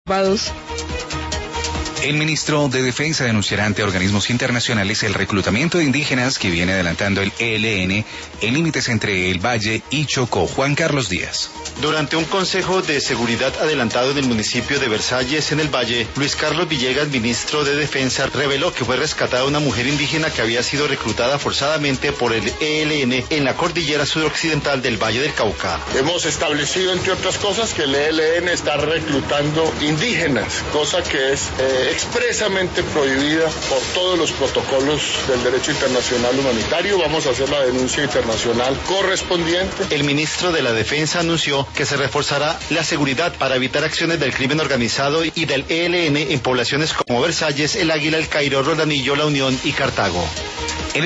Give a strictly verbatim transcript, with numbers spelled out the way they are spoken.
Vados. El ministro de Defensa denunciará ante organismos internacionales el reclutamiento de indígenas que viene adelantando el E L N en límites entre el Valle y Chocó. Juan Carlos Díaz. Durante un consejo de seguridad adelantado en el municipio de Versalles, en el Valle, Luis Carlos Villegas, ministro de Defensa, reveló que fue rescatada una mujer indígena que había sido reclutada forzadamente por el E L N en la cordillera suroccidental del Valle del Cauca. Hemos establecido, entre otras cosas, que el E L N está reclutando indígenas, cosa que es eh, expresamente prohibida por todos los protocolos del derecho internacional humanitario. Vamos a hacer la denuncia internacional correspondiente. El ministro de la Defensa anunció que se reforzará la seguridad para evitar acciones del crimen organizado y del E L N en poblaciones como Versalles, El Águila, El Cairo, Rodanillo, La Unión y Cartago.